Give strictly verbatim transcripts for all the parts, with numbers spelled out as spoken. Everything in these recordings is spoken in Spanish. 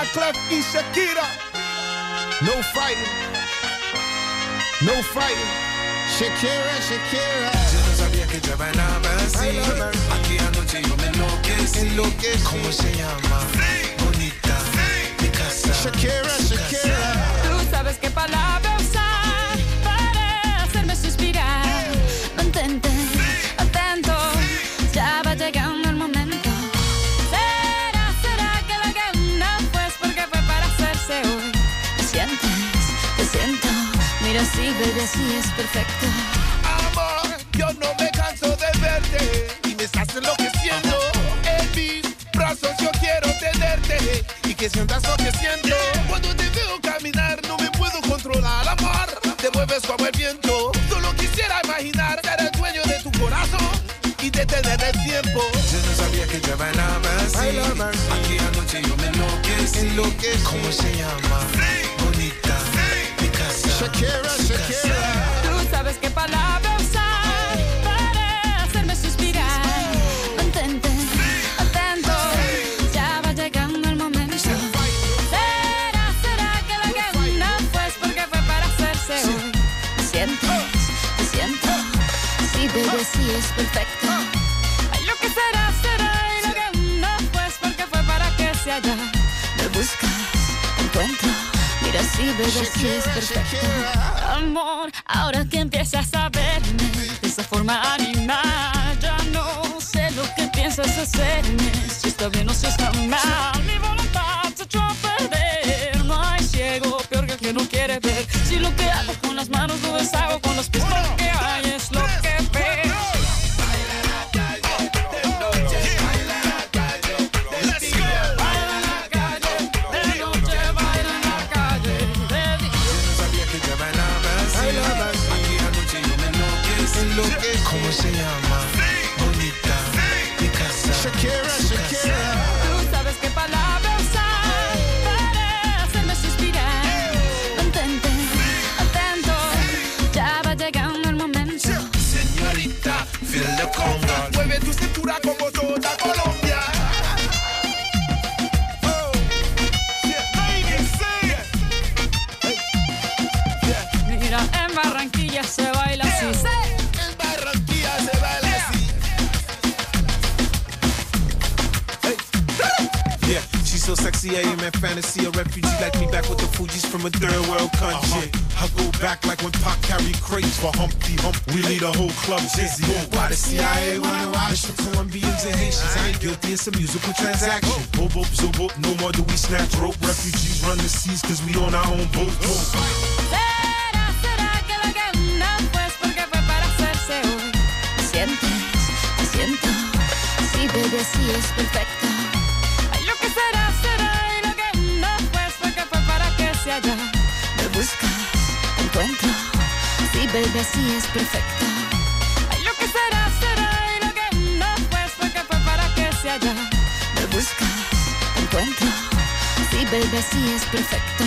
Clef y Shakira. No fighting. No fighting. Shakira, Shakira. Yo no sabía que te bailaba así. Aquí anoche yo me enloquecí. Enloquecí. ¿Cómo se llama? Sí. Bonita. Sí. Mi casa. Shakira, Shakira. Tú sabes qué palabra usar para hacerme suspirar. Mantente atento, ya va llegando el momento. Será, será que la gana, pues porque fue para hacerse hoy. ¿Me sientes? Te siento. Mira, sí, bebé, sí es perfecto. Amor, yo no me canso de verte y me estás enloqueciendo. En mis brazos yo quiero tenerte y que sientas lo que siento. Cuando te veo caminar no me puedo controlar, amor. Te mueves como el viento. Solo quisiera imaginar ser el dueño de tu corazón y detener el tiempo. Yo no sabía que te bailaba así. Aquí anoche yo me enloquecí. Enloquecí. ¿Cómo se llama? Sí. Bonita. Sí. Mi casa. Shakira, Shakira. Tú sabes qué palabra usar para hacerme suspirar. Mantente atento, ya va llegando el momento. Será, será que la gana, pues porque fue para hacerse hoy. ¿Me sientes? Te siento. Sí, bebé, sí es perfecto. Ay, lo que será, será y lo que no, pues porque fue para que se haya. Me buscas, te encuentro. Mira, sí, bebé, sí es perfecto. Amor, ahora que empiezas a verme de esa forma animal, ya no sé lo que piensas hacerme. Si está bien o si está mal, mi voluntad se echó a perder. No hay ciego peor que el que no quiere ver. Si lo que hago con las manos lo deshago con los pies, lo que hay es lo que ves. ¿Cómo se llama? Sí. Bonita. Sí. Mi casa. Shakira, Shakira. Tú sabes qué palabra usar para hacerme suspirar. Mantente atento, ya va llegando el momento. Señorita, feel the conga. Mueve tu cintura como toda Colombia. Oh. Yeah, baby, say it. Yeah. Mira, en Barranquilla se baila así. En Barranquilla se baila así. Yeah, she's so sexy, I am in fantasy. A refugee like me back with the Fugees from a third world country. Uh-huh. I go back like when Pac carried crates for Humpty Hump. We lead a whole club dizzy. Why the C I A wanna watch the Colombians and Haitians? I ain't guilty, it's a musical transaction. Boop, boop, so boop, no more do we snatch rope. Refugees run the seas cause we on our own boat. Será, será que la gana, pues porque fue para hacerse hoy. ¿Me sientes? Te siento. Sí, bebé, sí es perfecto. Ay, lo que será, será y lo que no, pues porque fue para que se haya. Me buscas, te encuentro. Sí, bebé, sí es perfecto. Ay, lo que será, será y lo que no, pues porque fue para que se haya. Me buscas, te encuentro. Sí, bebé, sí es perfecto.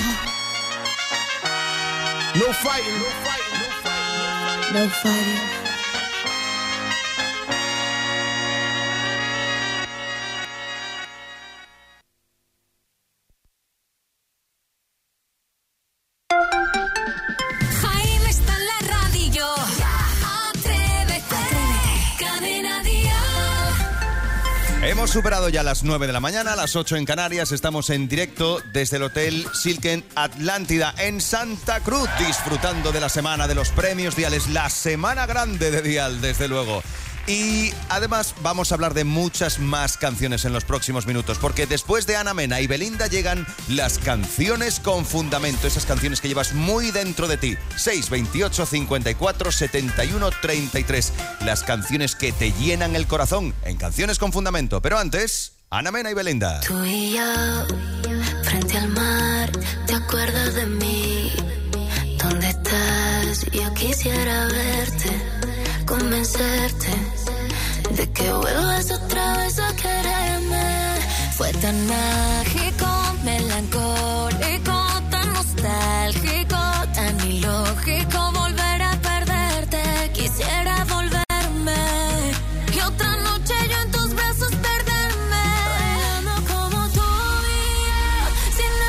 No fighting, no fighting, no fighting. No fighting. Jaime está en la radio. Atrévete. Cadena Dial. Hemos superado ya las nueve de la mañana, las ocho en Canarias. Estamos en directo desde el Hotel Silken Atlántida en Santa Cruz, disfrutando de la semana de los premios Diales, la semana grande de Dial, desde luego. Y además vamos a hablar de muchas más canciones en los próximos minutos, porque después de Ana Mena y Belinda llegan las canciones con fundamento, esas canciones que llevas muy dentro de ti. seis veintiocho cincuenta y cuatro setenta y uno treinta y tres, las canciones que te llenan el corazón en Canciones con Fundamento. Pero antes, Ana Mena y Belinda. Tú y yo, frente al mar, ¿te acuerdas de mí? ¿Dónde estás? Yo quisiera verte, convencerte de que vuelvas otra vez a quererme. Fue tan mágico, melancólico, tan nostálgico, tan ilógico volver a perderte. Quisiera volverme y otra noche yo en tus brazos perderme. Bailando como tú y yo, sin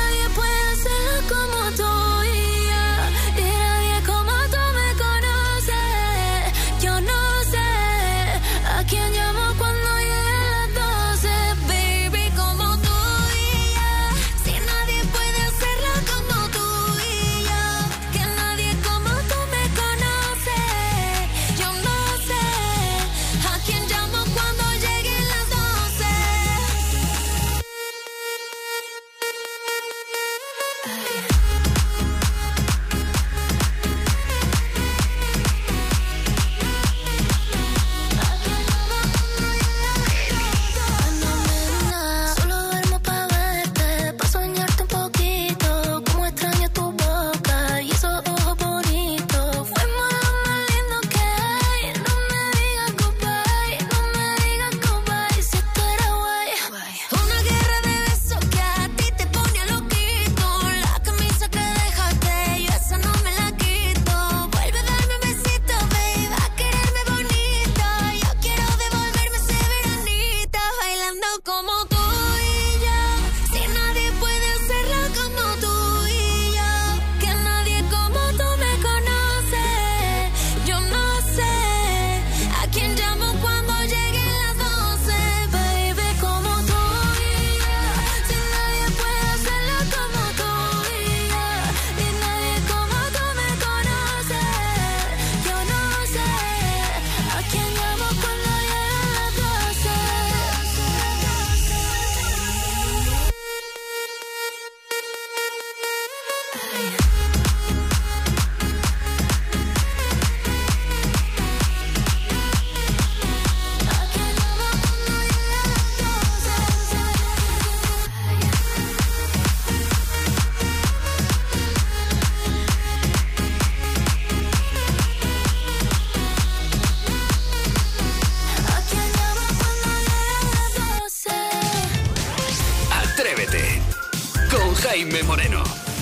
Jaime Moreno.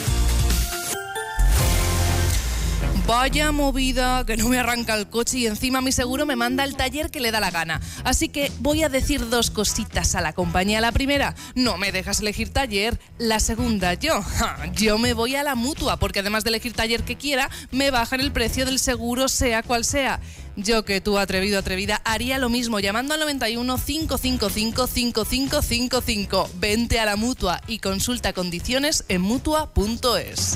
Vaya movida, que no me arranca el coche y encima mi seguro me manda al taller que le da la gana. Así que voy a decir dos cositas a la compañía. La primera, no me dejas elegir taller. La segunda, yo, ja, yo me voy a la Mutua, porque además de elegir taller que quiera, me bajan el precio del seguro sea cual sea. Yo que tú, atrevido, atrevida, haría lo mismo llamando al noventa y uno, cinco cinco cinco, cinco cinco cinco cinco. Vente a la Mutua y consulta condiciones en mutua punto es.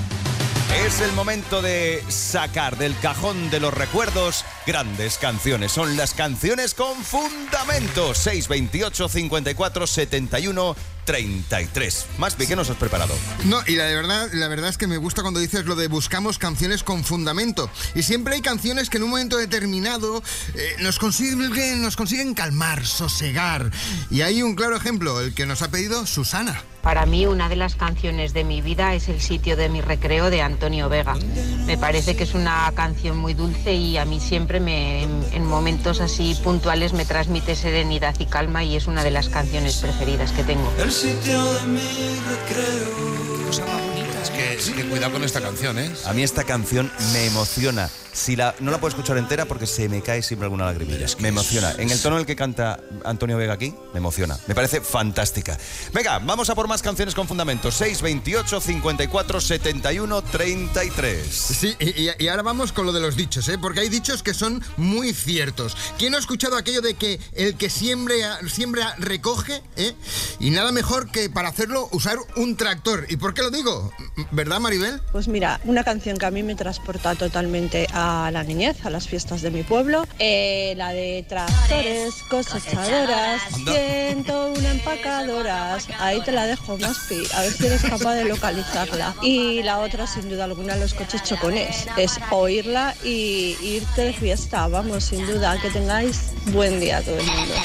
Es el momento de sacar del cajón de los recuerdos grandes canciones. Son las canciones con fundamento. seis veintiocho, cincuenta y cuatro, setenta y uno, treinta y tres. Más bien, ¿qué nos has preparado? No, y la de verdad, la verdad es que me gusta cuando dices lo de buscamos canciones con fundamento. Y siempre hay canciones que en un momento determinado eh, nos consiguen, nos consiguen calmar, sosegar. Y hay un claro ejemplo, el que nos ha pedido Susana. Para mí, una de las canciones de mi vida es El sitio de mi recreo de Antonio Vega. Me parece que es una canción muy dulce y a mí siempre me, en, en momentos así puntuales me transmite serenidad y calma y es una de las canciones preferidas que tengo. El sitio de mi recreo. Cosa más bonita. Es que, es que cuidado con esta canción, ¿eh? A mí esta canción me emociona. Si la, no la puedo escuchar entera porque se me cae siempre alguna lagrimilla. Es que me emociona. En el tono en el que canta Antonio Vega aquí, me emociona. Me parece fantástica. Venga, vamos a por más canciones con fundamento. seis veintiocho, cincuenta y cuatro, setenta y uno, treinta y tres. Sí, y, y ahora vamos con lo de los dichos, ¿eh? Porque hay dichos que son muy ciertos. ¿Quién ha escuchado aquello de que el que siembra, siembra recoge? ¿eh? Y nada mejor que para hacerlo usar un tractor. ¿Y por qué lo digo? ¿Verdad, Maribel? Pues mira, una canción que a mí me transporta totalmente a a la niñez, a las fiestas de mi pueblo, eh, la de tractores, cosechadoras, ciento una empacadoras, ahí te la dejo, Maspi, a ver si eres capaz de localizarla. Y la otra, sin duda alguna, los coches chocones, es oírla y irte de fiesta, vamos, sin duda, que tengáis buen día todo el mundo.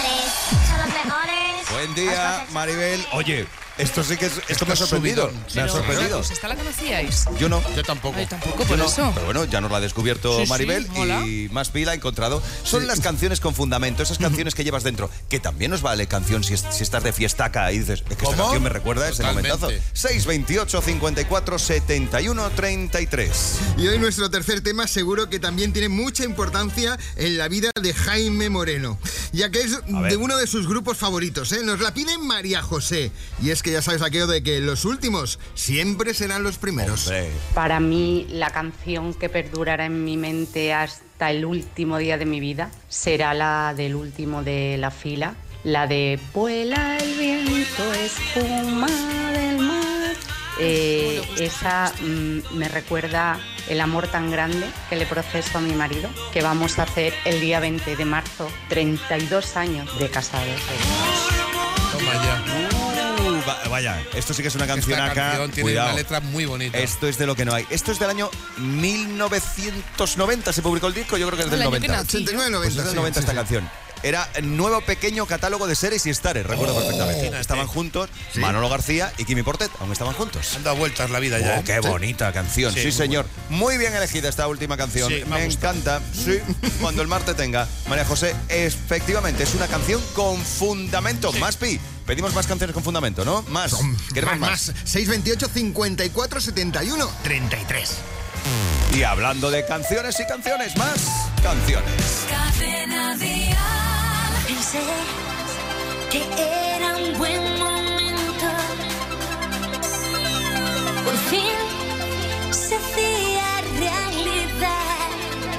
Buen día, Maribel. Oye, esto sí que es, esto me ha sorprendido. Me ha sorprendido. Pues esta la conocíais. Yo no. Yo tampoco. Ay, tampoco, Yo por no. eso. Pero bueno, ya nos la ha descubierto Sí, Maribel sí, mola. y más pila ha encontrado. Son sí. las canciones con fundamento, esas canciones que llevas dentro. Que también nos vale canción si, es, si estás de fiestaca y dices, es que esta canción me recuerda a ese momentazo. seis veintiocho, cincuenta y cuatro, setenta y uno, treinta y tres. Y hoy nuestro tercer tema seguro que también tiene mucha importancia en la vida de Jaime Moreno, ya que es de uno de sus grupos favoritos, ¿eh? Nos la pide María José. Y es que ya sabes aquello de que los últimos siempre serán los primeros. Hombre. Para mí, la canción que perdurará en mi mente hasta el último día de mi vida será la del último de la fila, la de Vuela el viento, espuma del mar. Eh, esa mmm, me recuerda el amor tan grande que le proceso a mi marido, que vamos a hacer el día veinte de marzo, treinta y dos años de casados. Toma ya. Vaya, esto sí que es una canción Esta acá. canción tiene Cuidado. una letra muy bonita. Esto es de lo que no hay. Esto es del año mil novecientos noventa. Se publicó el disco, yo creo que es del noventa. ochenta y nueve noventa. Pues es del sí, noventa sí, esta sí. canción. Era el nuevo pequeño catálogo de series y stares, recuerdo Oh, perfectamente. fíjate. Estaban juntos, Sí. Manolo García y Kimi Portet, aún estaban juntos. Han dado vueltas la vida ya. Oh, ¿eh? qué bonita canción, sí, Sí, muy señor. Muy bien elegida esta última canción. Sí, me ha me gustado. encanta. Sí, cuando el mar te tenga. María José, efectivamente, es una canción con fundamento. Sí. Más pi. Pedimos más canciones con fundamento, ¿no? Más. Queremos Más, más. más. seis veintiocho, cincuenta y cuatro, setenta y uno, treinta y tres. Y hablando de canciones y canciones, más canciones. Cadena Dial. Pensé que era un buen momento. Por fin se hacía realidad.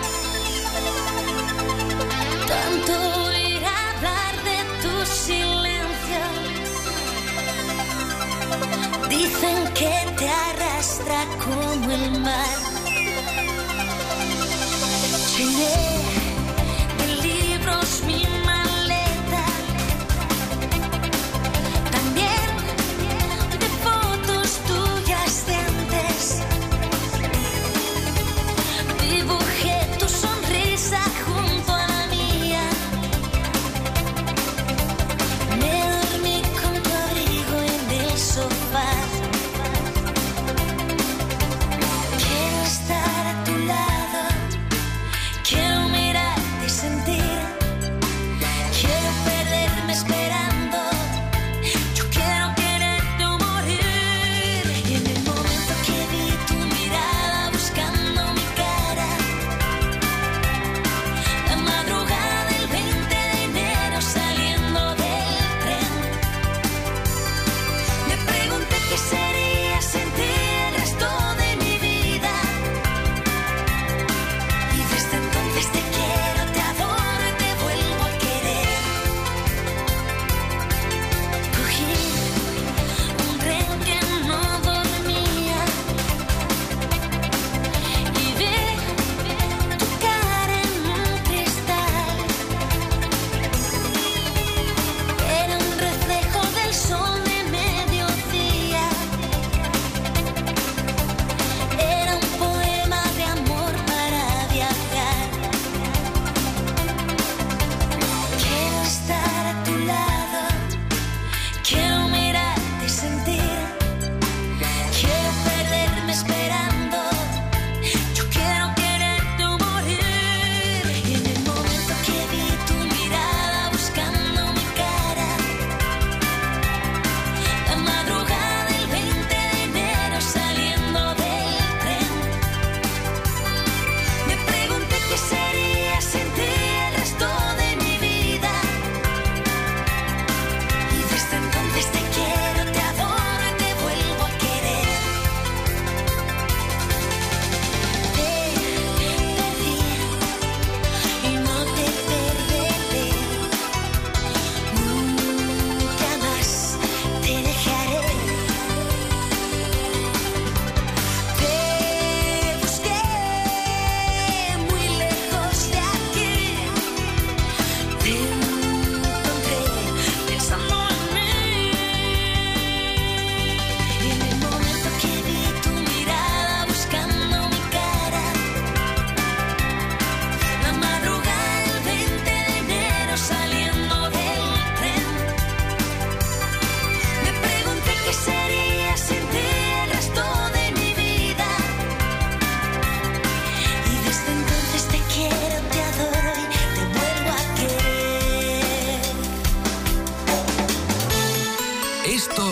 Tanto oír hablar de tu silencio. Dicen que te arrastra como el mar. Llené de libros mi maleta, también de fotos tuyas de antes. Dibujé tu sonrisa junto a la mía. Me dormí con tu abrigo en el sofá. Quiero estar a tu lado. Quiero mirarte y sentir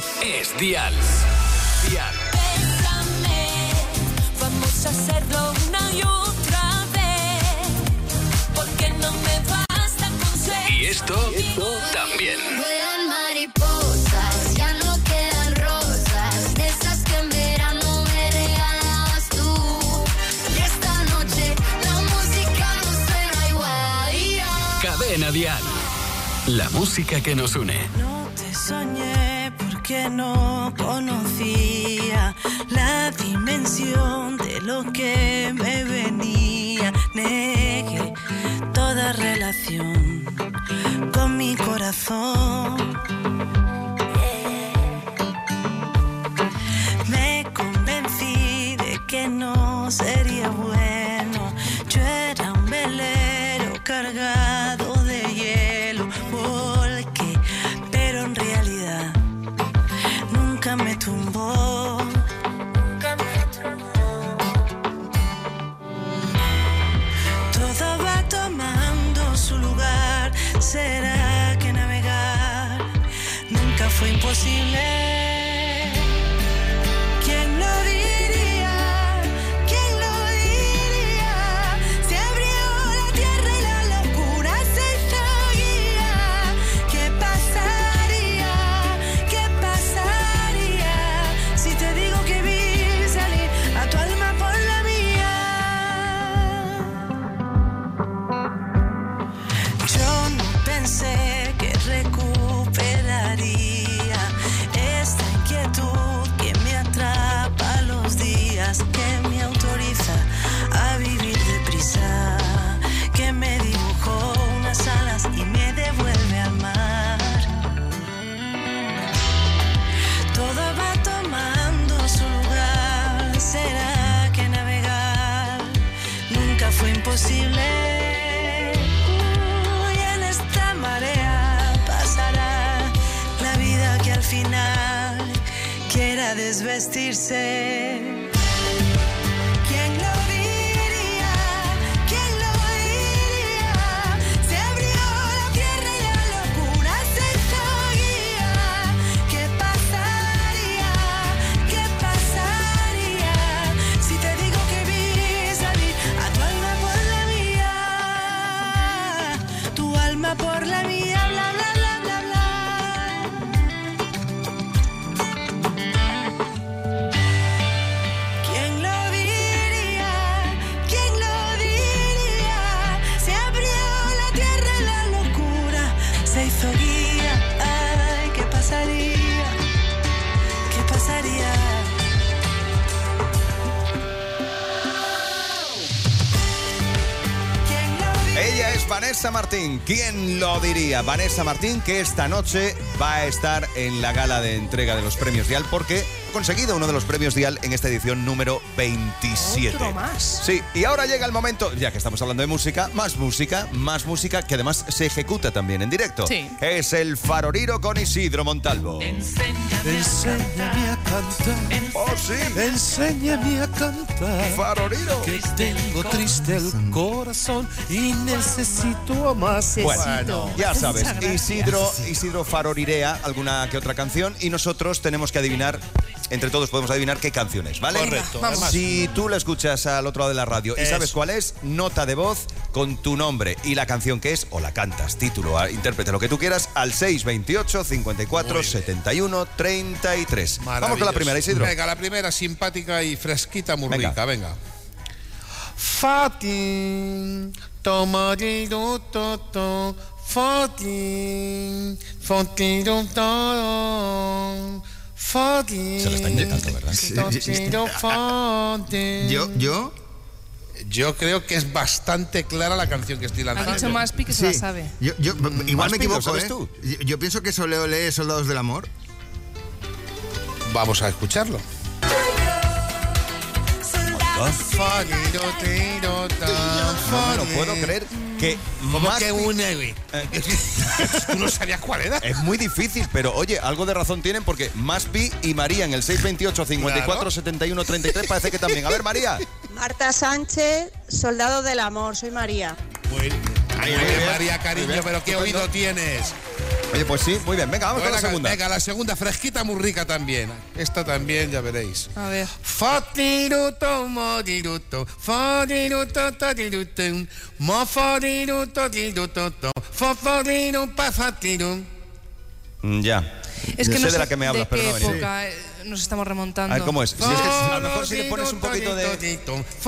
es Dial. Dial. Bésame, vamos a hacerlo una y otra vez, porque no me basta con ser. Y esto, y esto también. Vuelan mariposas, ya no quedan rosas, de esas que en verano me regalabas tú. Y esta noche la música no suena igual. Cadena Dial. La música que nos une. No te soñé porque no conocía la dimensión de lo que me venía. Negué toda relación con mi corazón. Me convencí de que no sería bueno. Yo era un velero cargado de hielo, volqué, pero en realidad nunca me tumbó. Todo va tomando su lugar. ¿Será que navegar nunca fue imposible? ¿Quién lo diría? ¿Quién lo diría? Se abrió la tierra y la locura se hizo guía. ¿Qué pasaría? ¿Qué pasaría si te digo que vi salir a tu alma por la mía? Yo no pensé que recuperaría esta inquietud que me atrapa los días, que me autoriza a vivir deprisa, que me dibujó unas alas y me devuelve al mar. Todo va tomando su lugar. ¿Será que navegar nunca fue imposible? Uy, en esta marea pasará la vida que al final quiera desvestirse. ¿Quién lo diría? ¿Quién lo diría? Se abrió la tierra y la locura se hizo guía. ¿Qué pasaría? ¿Qué pasaría si te digo que vi salir a tu alma por la mía? Tu alma por la mía, bla, bla, bla, bla, bla. ¿Quién lo diría? ¿Quién lo diría? Se abrió la tierra y la locura se hizo guía. Ay, ¿qué pasaría? ¿Qué pasaría? Ella es Vanessa Martín. ¿Quién lo diría? Vanessa Martín, que esta noche va a estar en la gala de entrega de los premios Dial porque ha conseguido uno de los premios Dial en esta edición número veintisiete. Otro más. Sí, y ahora llega el momento, ya que estamos hablando de música, más música, más música que además se ejecuta también en directo. Sí. Es el Faroriro con Isidro Montalvo. Enséñame a cantar. Oh, sí. Enséñame a cantar. Faroriro. Que tengo triste el corazón y necesito amar. Bueno, ya sabes, Isidro, Isidro farorirea alguna que otra canción y nosotros tenemos que adivinar, entre todos podemos adivinar qué canción es, ¿vale? Correcto. Vamos. Si tú la escuchas al otro lado de la radio y Eso. sabes cuál es, nota de voz con tu nombre y la canción que es, o la cantas, título, a- intérprete, lo que tú quieras, al seis veintiocho, cincuenta y cuatro, setenta y uno, treinta y tres. Vamos con la Maravilloso. primera, Isidro. Venga, la primera simpática y fresquita, muy Venga. rica, venga. Fatin, tomariro toto, fatin, fotiro todo, fatin. Se lo está inyectando, ¿verdad? Totiro fatin. Yo, yo, Yo creo que es bastante clara la canción que estoy Ha lanzando. dicho Maspi que se la sí. sabe. Yo, yo- igual me Maspi, ¿lo equivoco, sabes ¿eh? tú? Yo, yo pienso que Soleo lee Soldados del Amor. Vamos a escucharlo. No me lo puedo creer que ¿Cómo Maspi- que un Evi? ¿Tú no sabías cuál era? Es muy difícil, pero oye, algo de razón tienen porque Maspi y María en el seis veintiocho, cincuenta y cuatro, setenta y uno, treinta y tres parece que también. A ver, María. Marta Sánchez, Soldado del Amor, soy María. Muy bien, bien, María, muy cariño, bien, pero qué estupendo. oído tienes. Oye, pues sí, muy bien. Venga, vamos con la Venga, segunda. Venga, la segunda fresquita, muy rica también. Esta también, ya veréis. A ver. Fatiruto, modiruto, fadiruto, tadiruto, mofadiruto, diruto, fofadiru, pafatiru. Mm, Ya. Es que sé no de sé la que me hablas, de pero qué no venía. época eh, nos estamos remontando. A ver, ¿cómo es? Si es que a lo mejor si le pones un poquito de...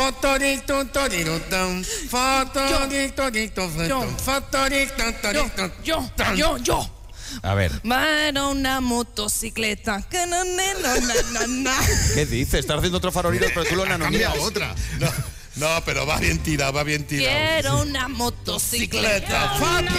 Yo, yo, yo. A ver, Va en una motocicleta. Que no, no, no, no, no. ¿qué dices? Estás haciendo otro farolito, pero tú lo Ha nanonías. cambiado otra. No, no, pero va bien tirado, va bien tirado. Quiero una motocicleta.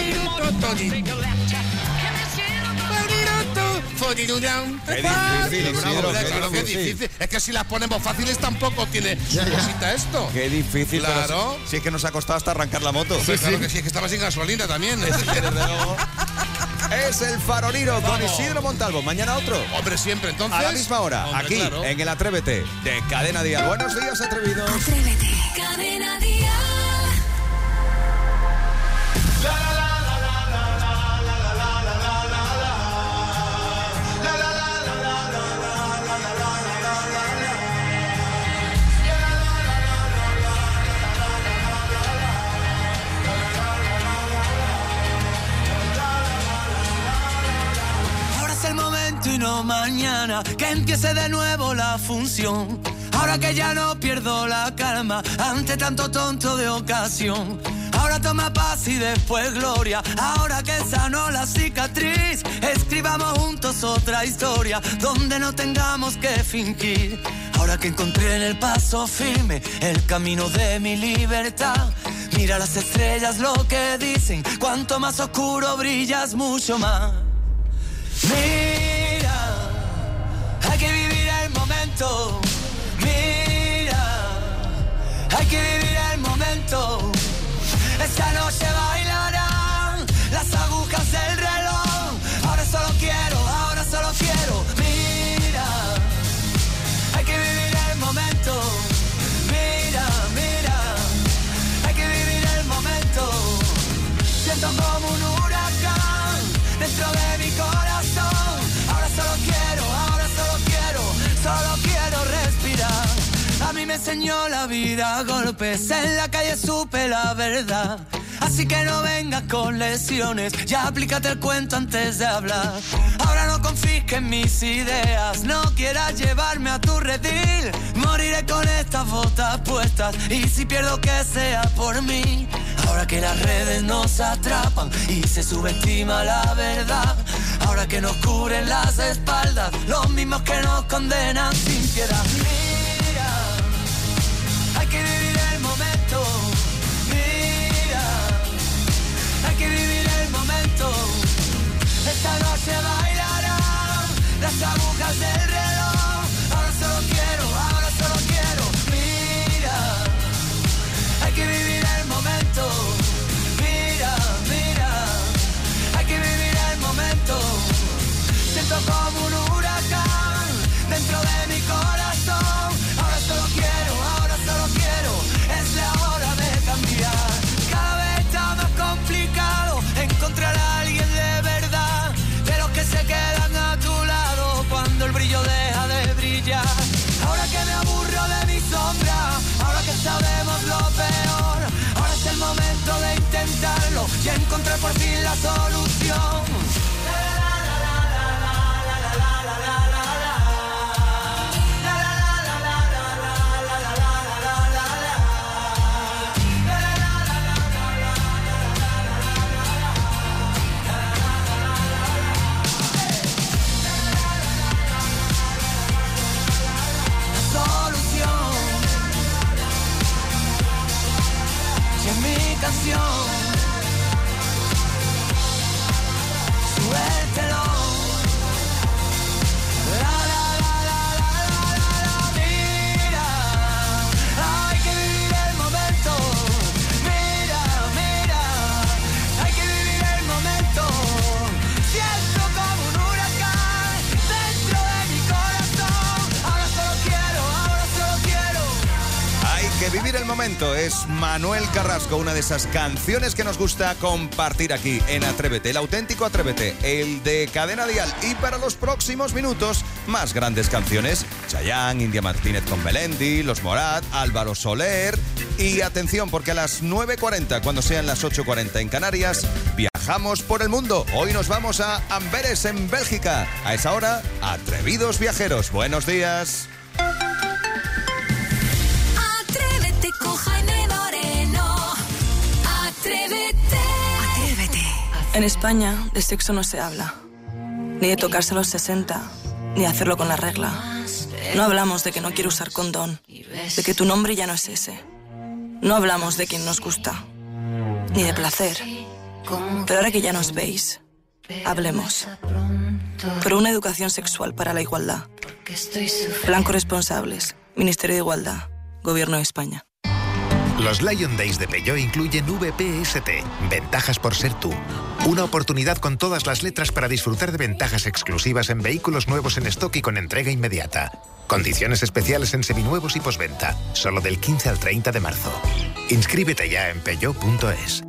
Qué difícil, Isidro, Hombre, qué claro que difícil. difícil. Es que si las ponemos fáciles tampoco tiene Ya, su ya. cosita esto. Qué difícil. pero Claro. Si, si es que nos ha costado hasta arrancar la moto. Hombre, claro que sí, es que estaba sin gasolina también. Desde luego. Es el faroliro con Vamos. Isidro Montalvo. Mañana otro. Hombre, siempre, entonces. A la misma hora, Hombre, aquí, claro. en el Atrévete, de Cadena Día. Buenos días, atrevidos. Atrévete. Cadena Dial. Ahora es el momento y no mañana, que empiece de nuevo la función. Ahora que ya no pierdo la calma ante tanto tonto de ocasión. Ahora toma paz y después gloria. Ahora que sanó la cicatriz, escribamos juntos otra historia donde no tengamos que fingir. Ahora que encontré en el paso firme el camino de mi libertad. Mira las estrellas lo que dicen, cuanto más oscuro brillas mucho más. Mira, hay que vivir el momento. Mira, hay que vivir el momento. Esta noche bailarán las agujas del reloj. Ahora solo quiero, ahora solo quiero. Mira, hay que vivir el momento. Mira, mira, hay que vivir el momento. Siento como un huracán dentro de mi corazón. Ahora solo quiero, ahora solo quiero, solo quiero respirar. A mí me enseñó la vida a golpes, en la calle supe la verdad. Así que no vengas con lesiones, ya aplícate el cuento antes de hablar. Ahora no confisques en mis ideas, no quieras llevarme a tu redil. Moriré con estas botas puestas y si pierdo que sea por mí. Ahora que las redes nos atrapan y se subestima la verdad. Ahora que nos cubren las espaldas, los mismos que nos condenan sin piedad. Mira, hay que vivir el momento. Mira, hay que vivir el momento. Esta noche bailarán las agujas del reloj. Ahora solo quiero, ahora solo quiero. Mira, hay que vivir el momento. Mira, mira, hay que vivir el momento. Siento como un huracán dentro de mi corazón. Ahora solo quiero, ahora solo quiero. Es la hora de cambiar. Cada vez está más complicado encontrar a alguien de verdad, de los que se quedan a tu lado cuando el brillo deja de brillar. Ahora que me aburro de mi sombra, ahora que sabemos lo peor, ahora es el momento de intentarlo y encontrar por fin la solución. Canción. directo es Manuel Carrasco, una de esas canciones que nos gusta compartir aquí en Atrévete, el auténtico Atrévete, el de Cadena Dial. Y para los próximos minutos, más grandes canciones: Chayanne, India Martínez con Melendi, Los Morat, Álvaro Soler. Y atención, porque a las nueve cuarenta, cuando sean las ocho cuarenta en Canarias, viajamos por el mundo. Hoy nos vamos a Amberes, en Bélgica. A esa hora, Atrevidos Viajeros. Buenos días. Atrévete con Jaime Moreno. Atrévete. Atrévete. En España de sexo no se habla. Ni de tocarse a los sesenta, ni de hacerlo con la regla. No hablamos de que no quiero usar condón, de que tu nombre ya no es ese. No hablamos de quien nos gusta, ni de placer. Pero ahora que ya nos veis, hablemos. Por una educación sexual para la igualdad. Plan Corresponsables, Ministerio de Igualdad, Gobierno de España. Los Lion Days de Peugeot incluyen V P S T, ventajas por ser tú. Una oportunidad con todas las letras para disfrutar de ventajas exclusivas en vehículos nuevos en stock y con entrega inmediata. Condiciones especiales en seminuevos y posventa, solo del quince al treinta de marzo. Inscríbete ya en peugeot punto es.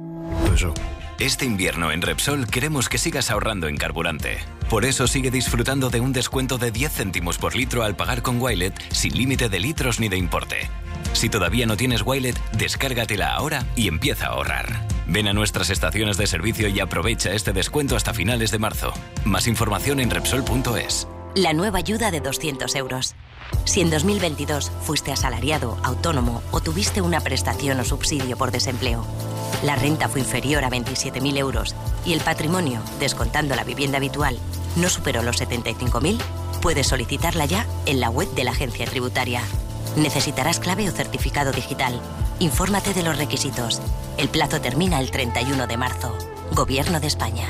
Este invierno en Repsol queremos que sigas ahorrando en carburante. Por eso sigue disfrutando de un descuento de diez céntimos por litro al pagar con Wilet, sin límite de litros ni de importe. Si todavía no tienes Wilet, descárgatela ahora y empieza a ahorrar. Ven a nuestras estaciones de servicio y aprovecha este descuento hasta finales de marzo. Más información en Repsol punto es. La nueva ayuda de doscientos euros. Si en dos mil veintidós fuiste asalariado, autónomo o tuviste una prestación o subsidio por desempleo, la renta fue inferior a veintisiete mil euros y el patrimonio, descontando la vivienda habitual, no superó los setenta y cinco mil, puedes solicitarla ya en la web de la agencia tributaria. Necesitarás clave o certificado digital. Infórmate de los requisitos. El plazo termina el treinta y uno de marzo. Gobierno de España.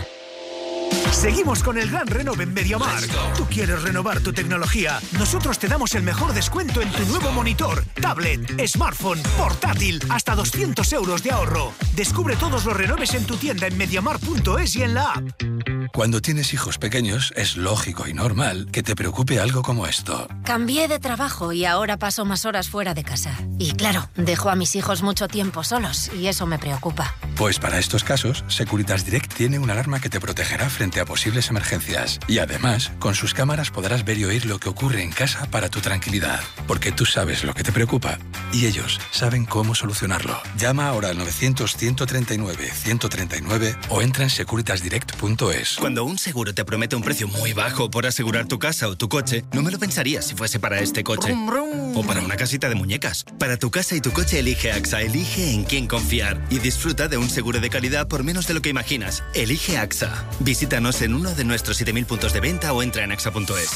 Seguimos con el gran renove en MediaMarkt. ¿Tú quieres renovar tu tecnología? Nosotros te damos el mejor descuento en tu nuevo monitor, tablet, smartphone, portátil, hasta doscientos euros de ahorro. Descubre todos los renoves en tu tienda en mediamarkt punto es y en la app. Cuando tienes hijos pequeños, es lógico y normal que te preocupe algo como esto. Cambié de trabajo y ahora paso más horas fuera de casa. Y claro, dejo a mis hijos mucho tiempo solos y eso me preocupa. Pues para estos casos, Securitas Direct tiene una alarma que te protegerá frente a posibles emergencias. Y además, con sus cámaras podrás ver y oír lo que ocurre en casa para tu tranquilidad. Porque tú sabes lo que te preocupa y ellos saben cómo solucionarlo. Llama ahora al novecientos, ciento treinta y nueve, ciento treinta y nueve o entra en securitas direct punto es. Cuando un seguro te promete un precio muy bajo por asegurar tu casa o tu coche, no me lo pensarías si fuese para este coche. Brum, brum. O para una casita de muñecas. Para tu casa y tu coche elige AXA. Elige en quién confiar. Y disfruta de un seguro de calidad por menos de lo que imaginas. Elige AXA. Visítanos en uno de nuestros siete mil puntos de venta o entra en axa punto es.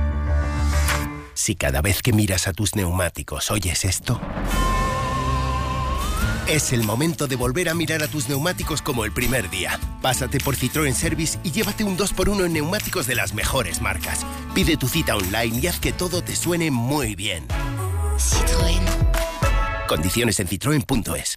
Si cada vez que miras a tus neumáticos oyes esto, es el momento de volver a mirar a tus neumáticos como el primer día. Pásate por Citroën Service y llévate un dos por uno en neumáticos de las mejores marcas. Pide tu cita online y haz que todo te suene muy bien. Citroën. Condiciones en citroen punto es.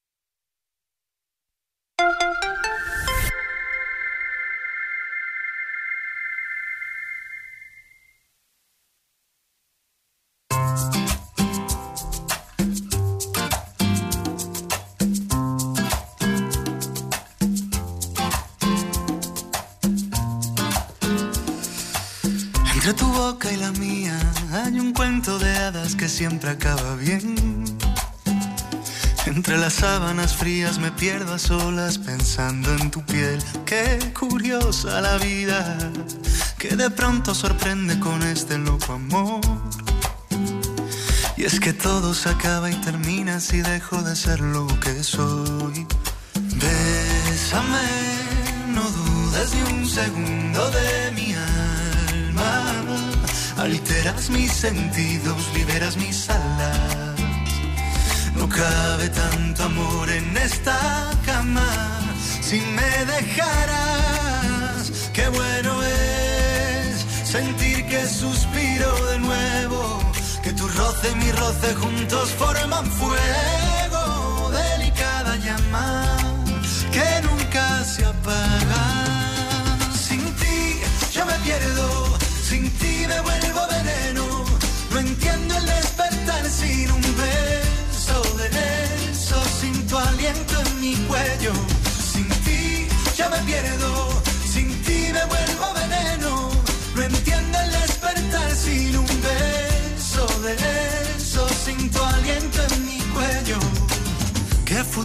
Entre tu boca y la mía hay un cuento de hadas que siempre acaba bien. Entre las sábanas frías me pierdo a solas pensando en tu piel. Qué curiosa la vida, que de pronto sorprende con este loco amor. Y es que todo se acaba y termina si dejo de ser lo que soy. Bésame, no dudes ni un segundo de mi alma. Alteras mis sentidos, liberas mis alas. No cabe tanto amor en esta cama. Si me dejaras, qué bueno es sentir que suspiro de nuevo. Que tu roce y mi roce juntos forman fuego. Delicada llama que nunca se apaga. Sin ti yo me pierdo, sin ti me vuelvo veneno. No entiendo el despertar sin un beso de él.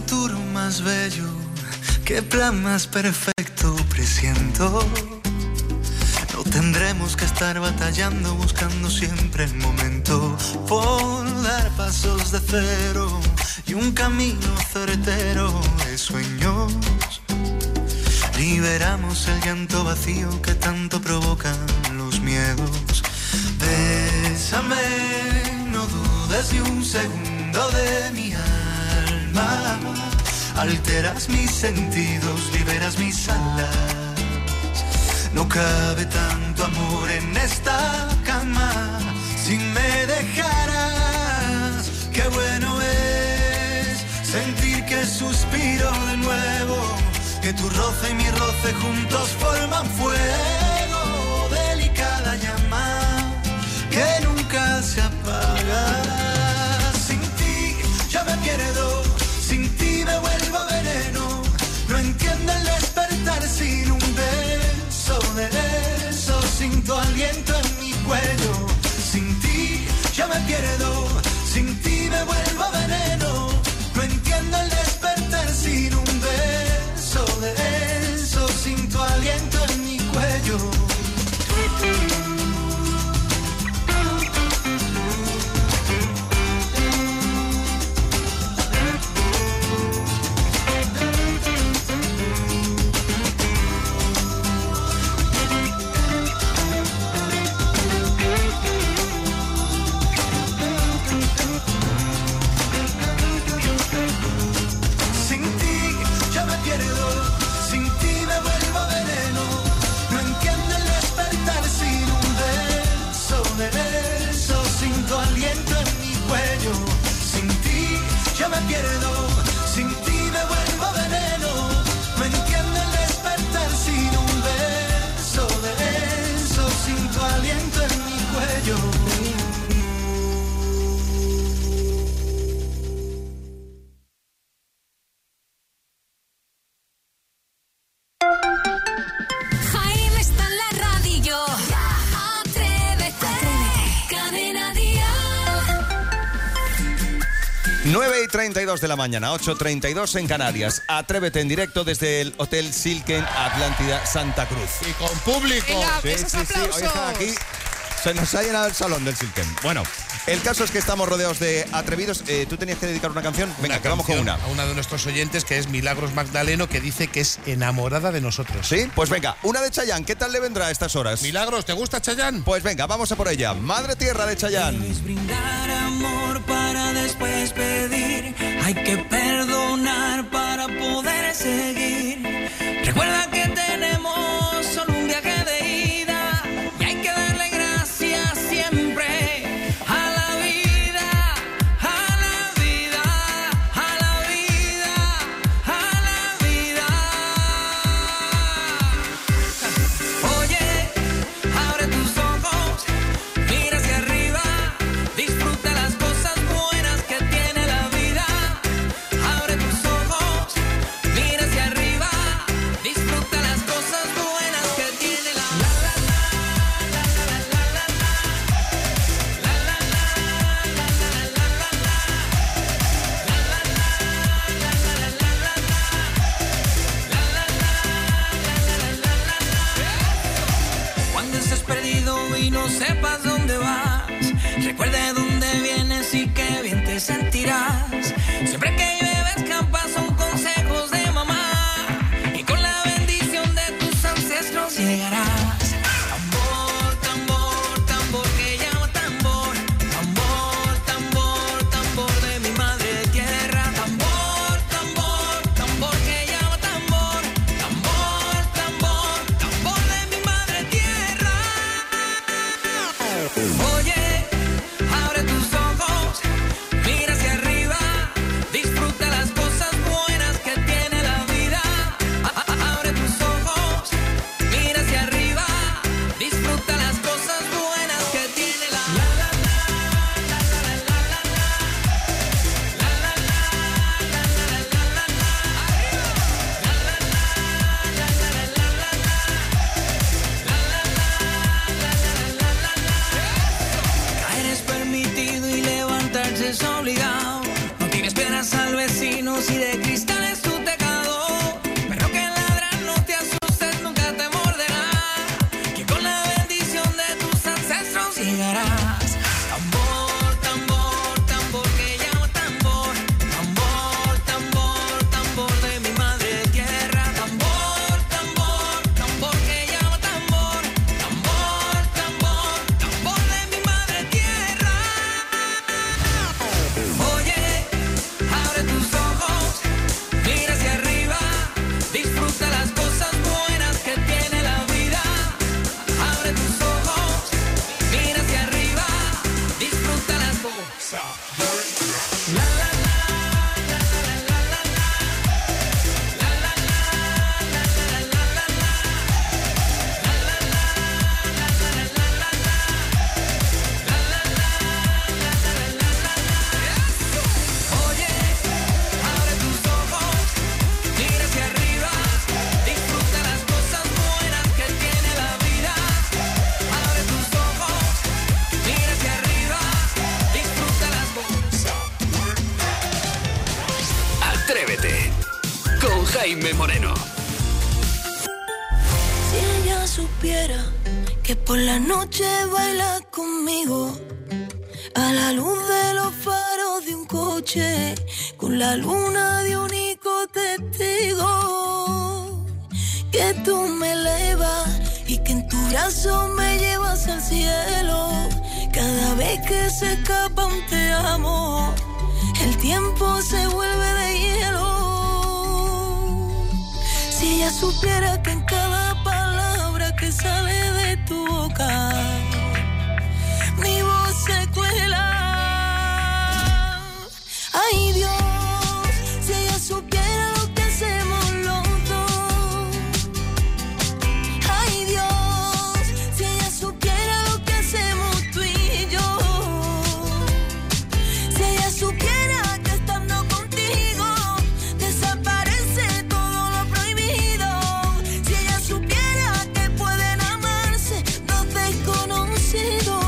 futuro más bello, qué plan más perfecto presiento. No tendremos que estar batallando, buscando siempre el momento por dar pasos de cero y un camino certero de sueños. Liberamos el llanto vacío que tanto provocan los miedos. Bésame, no dudes ni un segundo de mi alma. Alteras mis sentidos, liberas mis alas. No cabe tanto amor en esta cama. Si me dejaras, qué bueno es sentir que suspiro de nuevo, que tu roce y mi roce juntos forman fuego. Delicada llama que nunca se apaga. Sin ti ya me pierdo, sin ti me vuelvo veneno. No entiendo el despertar sin un beso de eso, sin tu aliento en mi cuello. Sin ti ya me pierdo, sin ti me vuelvo veneno. No entiendo el despertar sin un beso de eso, sin tu aliento en mi cuello. Pierdo, sin ti me vuelvo veneno. No entiendo el despertar sin un beso de eso, sin tu aliento en mi cuello. Jaime está en la radio. Atrévete, Atrévete. Cadena Dial. nueve y treinta y dos de la mañana, ocho y treinta y dos en Canarias. Atrévete en directo desde el Hotel Silken Atlántida Santa Cruz. Y con público. Venga, Sí, esos sí, sí. aplausos. Hoy están aquí. Se nos ha llenado el salón del Silken. Bueno, el caso es que estamos rodeados de atrevidos. Eh, ¿Tú tenías que dedicar una canción? Venga, Una que vamos con canción una. A una de nuestros oyentes, que es Milagros Magdaleno, que dice que es enamorada de nosotros. ¿Sí? Pues venga, una de Chayanne. ¿Qué tal le vendrá a estas horas? Milagros, ¿te gusta Chayanne? Pues venga, vamos a por ella. Madre Tierra de Chayanne. Brindar amor para después pedir. Hay que perdonar para poder seguir. Recuerda que tenemos solo un viaje de ida y hay que darle gracias siempre a la vida, a la vida, a la vida, a la vida. Oye, abre tus ojos, mira hacia arriba, disfruta las cosas buenas que tiene la vida. Abre tus ojos, mira hacia arriba, disfruta las cosas buenas que tiene la vida. Cuando estés perdido y no sepas dónde vas, recuerda de dónde vienes y qué bien te sentirás. Siempre que llueve escapas son consejos de mamá y con la bendición de tus ancestros llegarás. Tambor, tambor, tambor que llama tambor. Tambor, tambor, tambor de mi madre tierra. Tambor, tambor, tambor que llama tambor. Tambor, tambor, tambor de mi madre tierra. Oye, abre tus ojos, mira hacia Jaime Moreno. Si ella supiera que por la noche baila conmigo a la luz de los faros de un coche, con la luna de único testigo, que tú me elevas y que en tu brazo me llevas al cielo. Cada vez que se escapa un te amo, el tiempo se vuelve de hielo. Si ella supiera que en cada palabra que sale de tu boca, mi voz se cuela. Ay Dios, si ella supiera lo que hacemos los dos. Ay Dios, si ella supiera lo que hacemos tú y yo. Si ella supiera que estando contigo desaparece todo lo prohibido. Si ella supiera que pueden amarse dos desconocidos.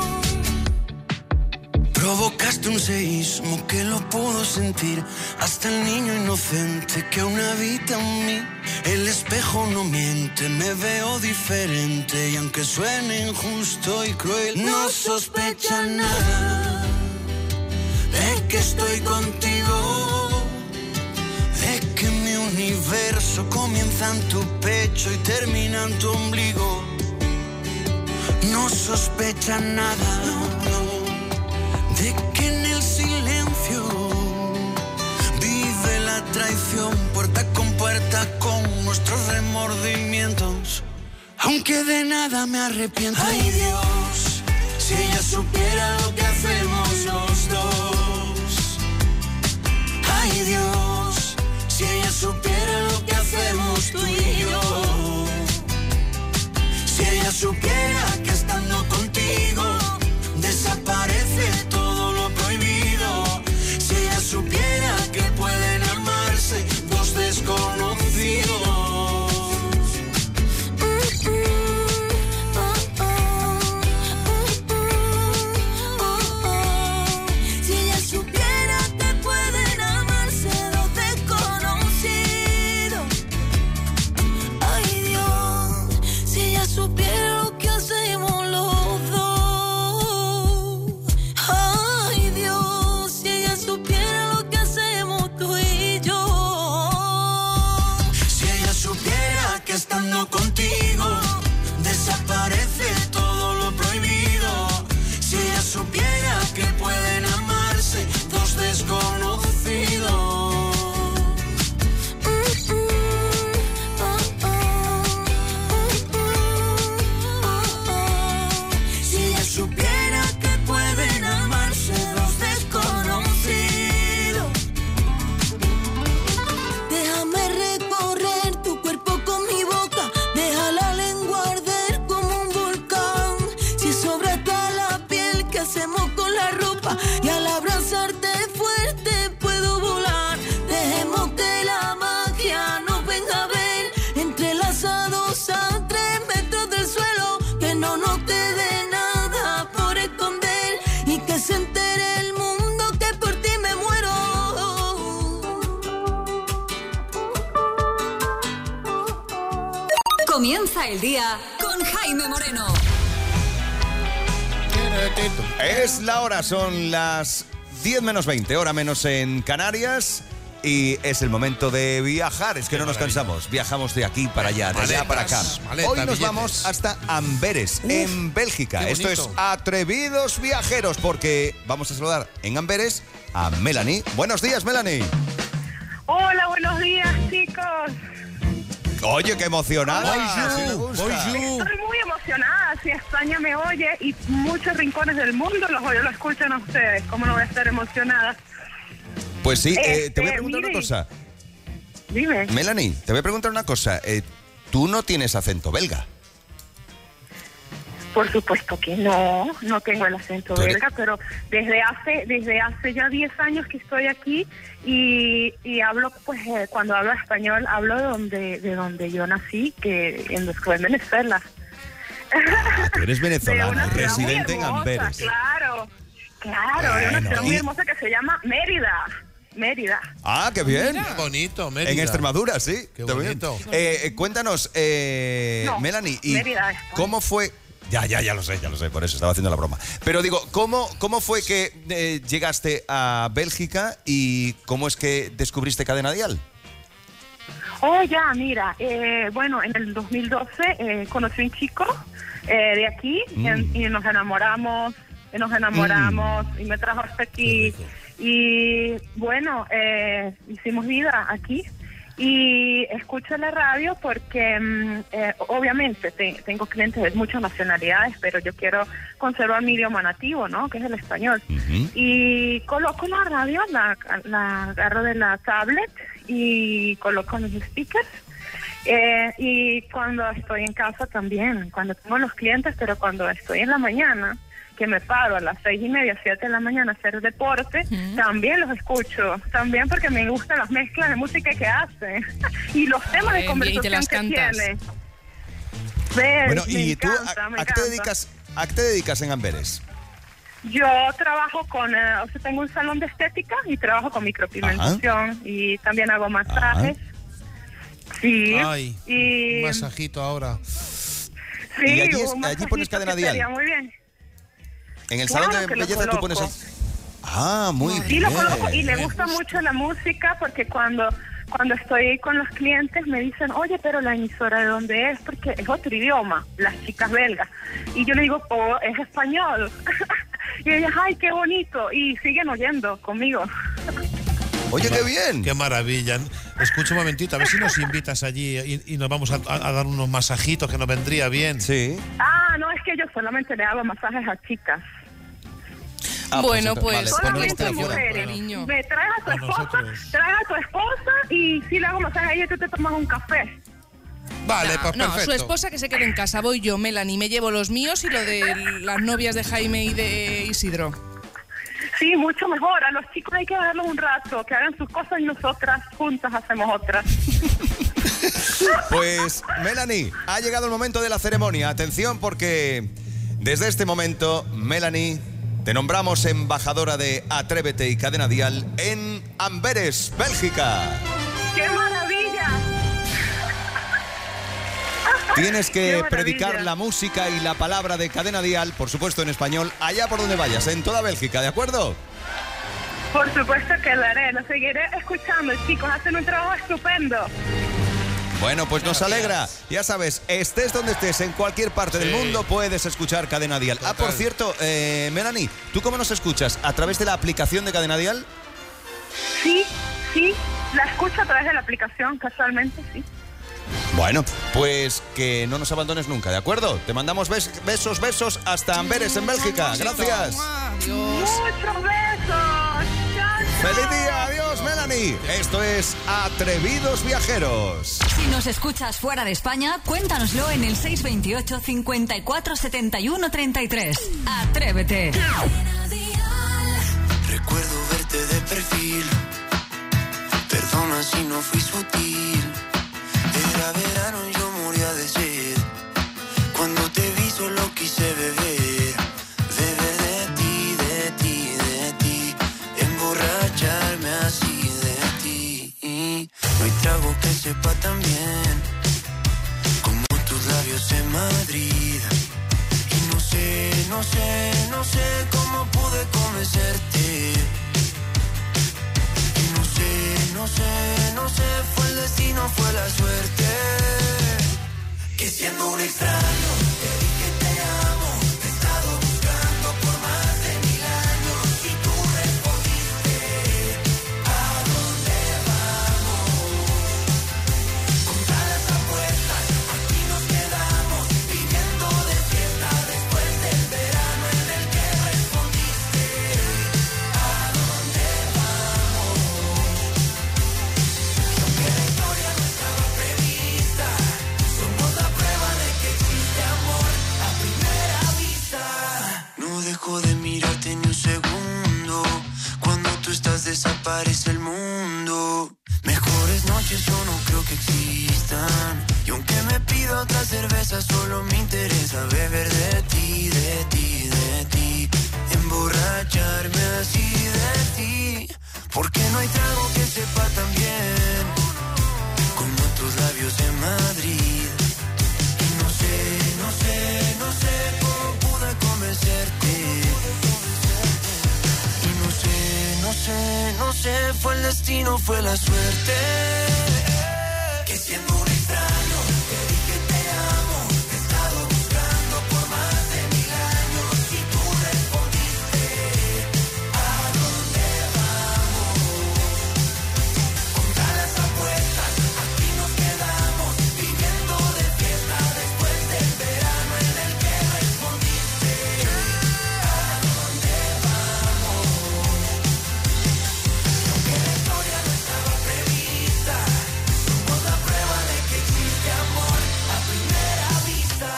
Provocaste un seísmo que lo pudo sentir hasta el niño inocente que aún habita en mí. El espejo no miente, me veo diferente y aunque suene injusto y cruel, no sospecha nada de que estoy contigo, de que mi universo comienza en tu pecho y termina en tu ombligo. No sospecha nada, no. De que en el silencio vive la traición, puerta con puerta con nuestros remordimientos. Aunque de nada me arrepiento. Ay Dios, si ella supiera lo que hacemos los dos. Ay Dios, si ella supiera lo que hacemos tú y yo. Si ella supiera que estando contigo desaparece todo lo prohibido. Si ella supiera que pueden amarse dos desconocidos. Si ella supiera que pueden amarse dos desconocidos. Ay Dios, si ella supiera lo que hacemos los dos. Ay Dios, si ella supiera lo que hacemos tú y yo. Si ella supiera que estando contigo desaparece todo lo prohibido. Si ella supiera que pueden amarse dos desconocidos. Si ella supiera que pueden amarse dos desconocidos. Déjame recorrer tu cuerpo con mi boca, deja la lengua arder como un volcán. Si sobra hasta la piel, ¿qué hacemos con la ropa? Y al abrazarte fuerte puedo volar. Dejemos que la magia nos venga a ver, entrelazados a tres metros del suelo. Que no nos quede nada por esconder y que se entere el mundo que por ti me muero. Comienza el día con Jaime Moreno. Es la hora, son las diez menos veinte, hora menos en Canarias. Y es el momento de viajar, es que no nos cansamos. Viajamos de aquí para allá, de allá para acá. maletas, Hoy nos billetes. vamos hasta Amberes, Uf, en Bélgica. qué Esto es bonito. Atrevidos Viajeros, porque vamos a saludar en Amberes a Melanie. Buenos días, Melanie. Hola, buenos días, chicos. Oye, qué emocionada. Sí me gusta. Estoy muy emocionada. Si España me oye y muchos rincones del mundo los oye, lo escuchan a ustedes. ¿Cómo no voy a estar emocionada? Pues sí, eh, te voy a Este, preguntar mire. una cosa. Dime. Melanie, te voy a preguntar una cosa. Eh, tú no tienes acento belga. Por supuesto que no, no tengo el acento Tú eres- belga, pero desde hace desde hace ya diez años que estoy aquí y, y hablo, pues eh, cuando hablo español, hablo de donde, de donde yo nací, que en los en Venezuela. Ah, tú eres De venezolana, una ciudad muy residente en hermosa, Amberes. Claro, claro, de una Bueno, ciudad muy y- hermosa que se llama Mérida. Mérida. Ah, qué bien. Qué bonito, Mérida. En Extremadura, sí. Qué Está bien. bonito. Eh, eh, cuéntanos, eh, No, Melanie, ¿y Mérida, España. cómo fue? Ya, ya, ya lo sé, ya lo sé, por eso estaba haciendo la broma. Pero digo, ¿cómo, cómo fue que eh, llegaste a Bélgica y cómo es que descubriste Cadena Dial? Oh, ya, mira, eh, bueno, en el dos mil doce eh, conocí un chico eh, de aquí Mm. en- y nos enamoramos, y nos enamoramos y me trajo hasta aquí. Y bueno, eh, hicimos vida aquí. Y escucho la radio porque mm, eh, obviamente te- tengo clientes de muchas nacionalidades, pero yo quiero conservar mi idioma nativo, ¿no? Que es el español. Y coloco la radio, la, la agarro de la tablet y coloco mis speakers. Eh, y cuando estoy en casa también, cuando tengo los clientes, pero cuando estoy en la mañana, que me paro a las seis y media, siete de la mañana a hacer deporte, también los escucho, también porque me gustan las mezclas de música que hacen y los temas de Bien, bien, y te conversación las que cantas. tiene. Ves, Bueno, me ¿y tú encanta, a, me a qué te encanta. dedicas, a qué te dedicas en Amberes? Yo trabajo con, eh, o sea, tengo un salón de estética y trabajo con micropigmentación y también hago masajes. Sí. Ay, y un masajito ahora. sí, y allí es- un allí pones masajito cadena que dial. estaría muy bien. En el Claro salón de que lo belleza tú pones... coloco. el- Ah, muy Sí, bien. lo coloco y le gusta mucho la música porque cuando cuando estoy con los clientes me dicen, oye, pero la emisora de dónde es, porque es otro idioma, las chicas belgas. Y yo le digo, oh, es español. Y ellas, ay, qué bonito. Y siguen oyendo conmigo. Oye, qué bien. Qué maravilla. Escucha un momentito, a ver si nos invitas allí y, y nos vamos a, a dar unos masajitos que nos vendría bien. Sí. Ah, no, es que yo solamente le hago masajes a chicas. Ah, Bueno, entonces- pues, vale, pues no Solamente está fuera. mujeres. niño. Me traes a tu A esposa, nosotros. traes a tu esposa y si le hago masaje a ella, tú te tomas un café. Vale, No, pues no, perfecto. su esposa que se quede en casa. Voy yo, Melanie, me llevo los míos y lo de las novias de Jaime y de Isidro. Sí, mucho mejor. A los chicos hay que dejarlos un rato, que hagan sus cosas y nosotras juntas hacemos otras. Pues, Melanie, ha llegado el momento de la ceremonia. Atención porque desde este momento, Melanie, te nombramos embajadora de Atrévete y Cadena Dial en Amberes, Bélgica. ¡Qué maravilla! Tienes Qué que maravilla. predicar la música y la palabra de Cadena Dial, por supuesto en español, allá por donde vayas, en toda Bélgica, ¿de acuerdo? Por supuesto que lo haré, lo seguiré escuchando. Chicos, hacen un trabajo estupendo. Bueno, pues nos alegra. Ya sabes, estés donde estés, en cualquier parte del Sí. mundo, puedes escuchar Cadena Dial. Ah, por cierto, eh, Melanie, ¿tú cómo nos escuchas? ¿A través de la aplicación de Cadena Dial? Sí, sí, la escucho a través de la aplicación, casualmente, sí. Bueno, pues que no nos abandones nunca, ¿de acuerdo? Te mandamos bes- besos, besos hasta Amberes, en Bélgica. Gracias. Adiós. Muchos besos. Chao, chao. ¡Feliz día! ¡Adiós, Melanie! Esto es Atrevidos Viajeros. Si nos escuchas fuera de España, cuéntanoslo en el seis dos ocho, cincuenta y cuatro, setenta y uno, treinta y tres. Atrévete. Recuerdo verte de perfil. Perdona si no fui sutil. Era verano y yo moría de sed. Cuando te vi solo quise beber. Beber de ti, de ti, de ti. Emborracharme así de ti. No hay trago que sepa tan bien como tus labios en Madrid. Y no sé, no sé, no sé cómo pude convencerte. Y no sé, no sé, no sé, fue el destino, fue la suerte. Que siendo un extraño te dije te amo. Te he estado buscando por más de mil años y tú respondiste. ¿A dónde vamos? Contadas apuestas, aquí nos quedamos viviendo de fiesta después del verano en el que respondiste. ¿A dónde vamos? Aunque la historia no estaba prevista, somos la prueba de que existe amor a primera vista. No dejo de mirarte ni un segundo. Cuando tú estás desaparece el mundo. Mejores noches yo no creo que existan. Y aunque me pido otra cerveza, solo me interesa beber de ti, de ti, de ti. Emborracharme así de ti. Porque no hay trago que sepa tan bien como tus labios en Madrid. Y no sé, no sé, no sé cómo pude convencerte. Y no sé, no sé, no sé, fue el destino, fue la suerte. Que siendo un extraño te dije te amo. Te he estado buscando por más de mil años y tú respondiste. ¿A dónde vamos? Contra las apuestas, aquí nos quedamos viviendo de fiesta después del verano en el que respondiste. ¿A dónde vamos? Y aunque la historia no estaba prevista, somos la prueba de que existe amor a primera vista.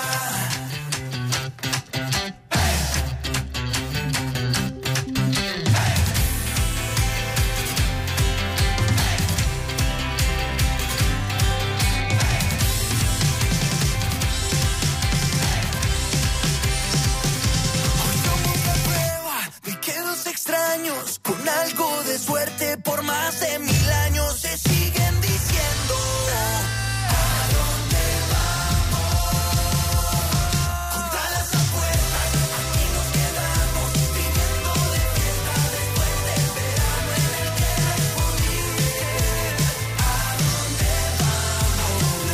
Hoy somos la prueba de que dos extraños con algo de suerte por más de mil años se siguen diciendo. ¿A dónde vamos? Contra las apuestas, aquí nos quedamos viviendo de fiesta después del verano en el que respondiste. ¿A dónde vamos?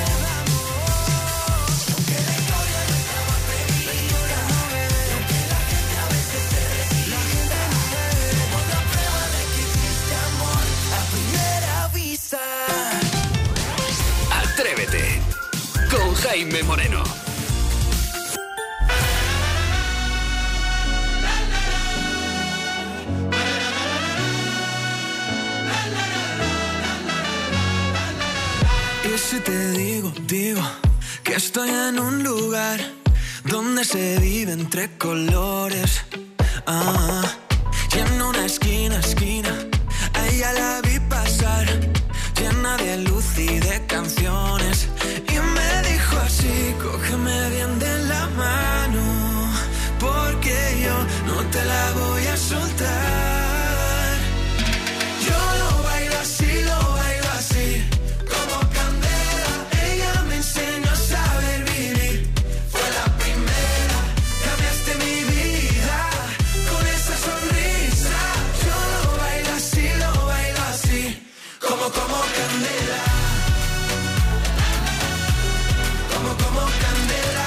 Y aunque la historia no estaba prevista, y aunque la gente a veces se resiste, somos la prueba de que existe amor a primera vista. Atrévete con Jaime Moreno. Y si te digo, digo que estoy en un lugar donde se vive entre colores. Ah, y en una esquina, esquina, a ella la vi pasar, llena de luz y de canciones. Y me dijo así, cógeme bien de la mano, porque yo no te la voy a soltar. Yo lo bailo así, lo bailo así, como candela. Ella me enseñó a saber vivir. Fue la primera, cambiaste mi vida con esa sonrisa. Yo lo bailo así, lo bailo así, como, como candela. Como, como candela.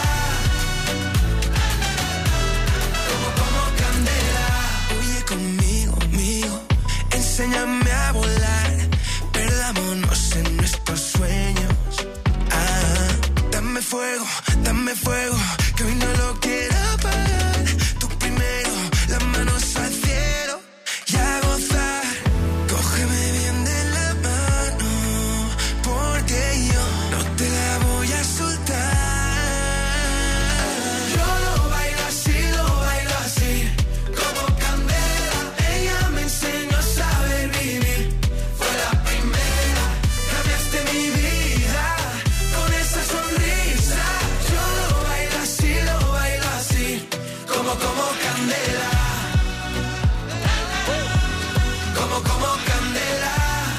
Como, como candela. Huye conmigo, mío, enséñame a volar. Perdámonos en nuestros sueños. Ah, dame fuego, dame fuego, que hoy no lo quiero apagar. Tú primero, las manos al cielo y a gozar. Cógeme bien de la mano, porque yo no te la voy a soltar. Yo lo bailo así, lo bailo así, como candela. Ella me enseñó a saber vivir. Fue la primera, cambiaste mi vida con esa sonrisa. Yo lo bailo así, lo bailo así, como, como candela. Como, como candela.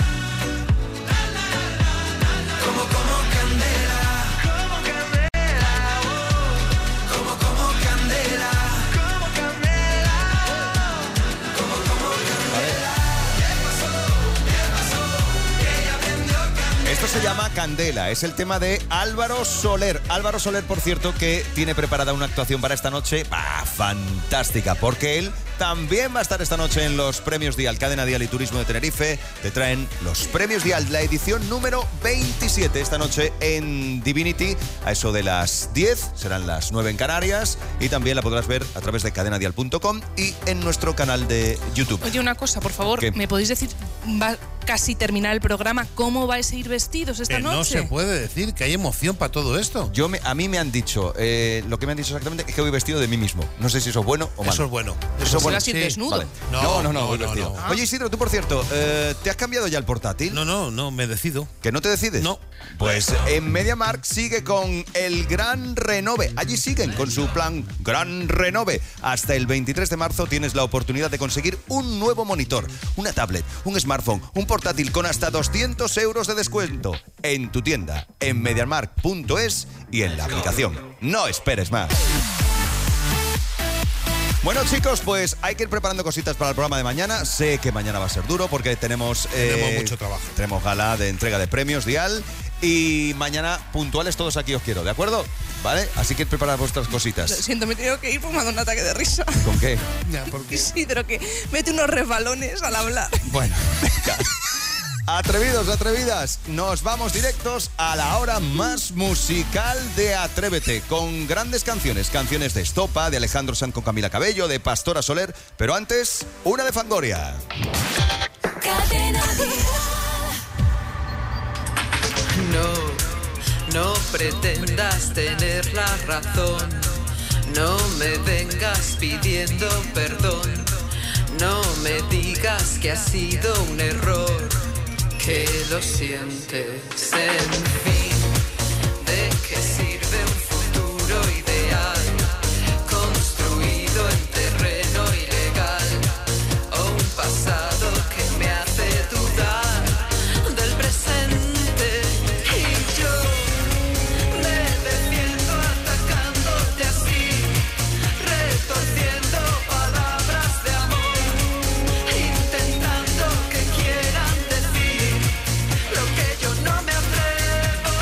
Como, como candela. Como candela. Como, como candela. Como candela. Como, como candela. ¿Qué pasó? ¿Qué pasó? Que ella prendió candela. Esto se llama Candela, es el tema de Álvaro Soler. Álvaro Soler, por cierto, que tiene preparada una actuación para esta noche bah, fantástica, porque él también va a estar esta noche en los Premios Dial. Cadena Dial y Turismo de Tenerife te traen los Premios Dial, la edición número veintisiete, esta noche en Divinity, a eso de las diez, serán las nueve en Canarias, y también la podrás ver a través de cadena dial punto com y en nuestro canal de YouTube. Oye, una cosa, por favor, ¿Qué? ¿me podéis decir va- casi terminar el programa. ¿Cómo vais a ir vestidos esta Que noche? no se puede decir que hay emoción para todo esto. Yo me, a mí me han dicho, eh, lo que me han dicho exactamente es que voy vestido de mí mismo. No sé si eso es bueno o malo. Eso es bueno. Eso es bueno. ¿Vas a ir desnudo? Vale. No, No, no, no, no, voy no, vestido. no. Oye, Isidro, tú por cierto, eh, ¿te has cambiado ya el portátil? No, no, no, me decido. ¿Que no te decides? No. Pues en MediaMarkt sigue con el Gran Renove. Allí siguen con su plan Gran Renove. Hasta el veintitrés de marzo tienes la oportunidad de conseguir un nuevo monitor, una tablet, un smartphone, un portátil con hasta doscientos euros de descuento en tu tienda, en mediamarkt punto es y en la aplicación. No esperes más. Bueno, chicos, pues hay que ir preparando cositas para el programa de mañana. Sé que mañana va a ser duro porque tenemos... eh, Tenemos mucho trabajo. Tenemos gala de entrega de premios, Dial. Y mañana puntuales todos aquí os quiero, ¿de acuerdo? ¿Vale? Así que preparad vuestras Lo cositas. siento, me he tenido que ir fumando un ataque de risa. ¿Con qué? Ya, porque Isidro, que mete unos resbalones al hablar. Bueno, venga. Atrevidos, atrevidas, nos vamos directos a la hora más musical de Atrévete, con grandes canciones, canciones de Estopa, de Alejandro Sanz con Camila Cabello, de Pastora Soler, pero antes, una de Fangoria. No, no pretendas tener la razón, no me vengas pidiendo perdón, no me digas que ha sido un error, que lo sientes, en fin, ¿de qué sirve un futuro ideal construido en terreno ilegal o un pasado que me hace dudar del presente? Y yo me defiendo atacándote así, retorciendo palabras de amor, intentando que quieran decir lo que yo no me atrevo.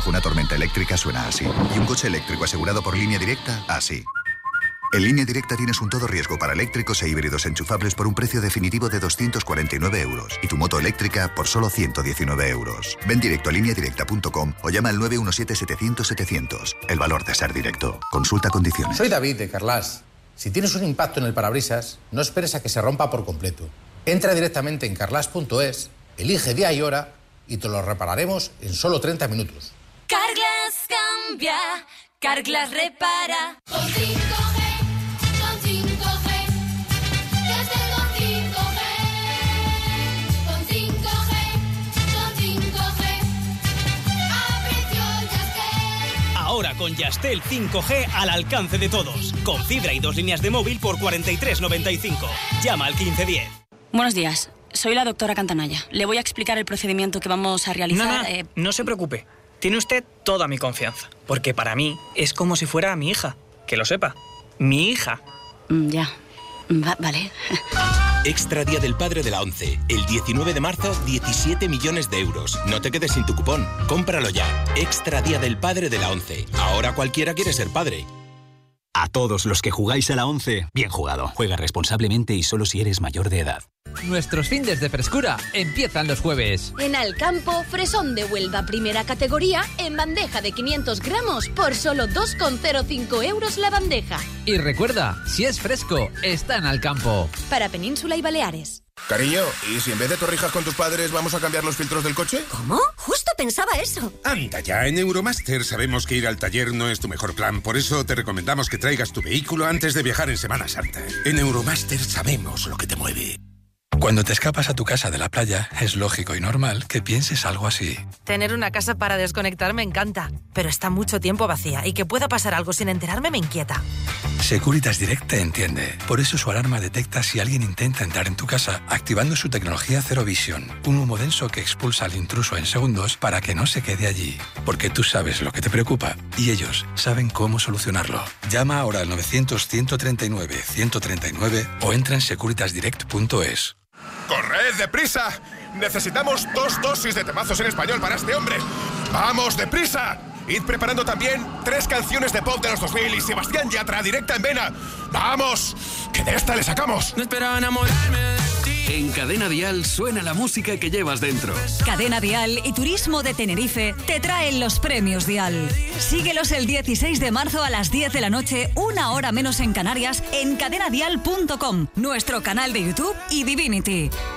bajo una tormenta eléctrica suena así. Y un coche eléctrico asegurado por Línea Directa, así. En Línea Directa tienes un todo riesgo para eléctricos e híbridos enchufables por un precio definitivo de doscientos cuarenta y nueve euros y tu moto eléctrica por solo ciento diecinueve euros. Ven directo a línea directa punto com o llama al nueve uno siete, setecientos, setecientos. El valor de ser directo. Consulta condiciones. Soy David de Carlas. Si tienes un impacto en el parabrisas, no esperes a que se rompa por completo. Entra directamente en carlas punto es, elige día y hora y te lo repararemos en solo treinta minutos. Carglass cambia, Carglass repara. Con cinco G, con cinco G, ya estoy con cinco G. Con cinco G, con cinco G, a precio Yastel. Ahora con Yastel cinco G al alcance de todos. Con fibra y dos líneas de móvil por cuarenta y tres noventa y cinco. Llama al quince diez. Buenos días. Soy la doctora Cantanaya. Le voy a explicar el procedimiento que vamos a realizar. No, no, eh... no se preocupe. Tiene usted toda mi confianza. Porque para mí es como si fuera mi hija. Que lo sepa. Mi hija. Mm, ya. Va, vale. Extra Día del Padre de la ONCE. El diecinueve de marzo, diecisiete millones de euros. No te quedes sin tu cupón. Cómpralo ya. Extra Día del Padre de la ONCE. Ahora cualquiera quiere ser padre. A todos los que jugáis a la ONCE, bien jugado. Juega responsablemente y solo si eres mayor de edad. Nuestros fines de frescura empiezan los jueves. En Alcampo, fresón de Huelva primera categoría en bandeja de quinientos gramos por solo dos con cero cinco euros la bandeja. Y recuerda, si es fresco, está en Alcampo. Para Península y Baleares. Cariño, ¿y si en vez de torrijas con tus padres vamos a cambiar los filtros del coche? ¿Cómo? Justo pensaba eso. Anda ya, en Euromaster sabemos que ir al taller no es tu mejor plan. Por eso te recomendamos que traigas tu vehículo antes de viajar en Semana Santa. En Euromaster sabemos lo que te mueve. Cuando te escapas a tu casa de la playa, es lógico y normal que pienses algo así. Tener una casa para desconectar me encanta, pero está mucho tiempo vacía y que pueda pasar algo sin enterarme me inquieta. Securitas Direct te entiende. Por eso su alarma detecta si alguien intenta entrar en tu casa, activando su tecnología Zero Vision, un humo denso que expulsa al intruso en segundos para que no se quede allí. Porque tú sabes lo que te preocupa y ellos saben cómo solucionarlo. Llama ahora al novecientos, ciento treinta y nueve, ciento treinta y nueve o entra en securitas direct punto es. ¡Corred, deprisa! Necesitamos dos dosis de temazos en español para este hombre. ¡Vamos, deprisa! Id preparando también tres canciones de pop de los dos mil y Sebastián Yatra directa en vena. ¡Vamos! ¡Que de esta le sacamos! No esperaba enamorarme de ti. En Cadena Dial suena la música que llevas dentro. Cadena Dial y Turismo de Tenerife te traen los premios Dial. Síguelos el dieciséis de marzo a las diez de la noche, una hora menos en Canarias, en cadena dial punto com, nuestro canal de YouTube y Divinity.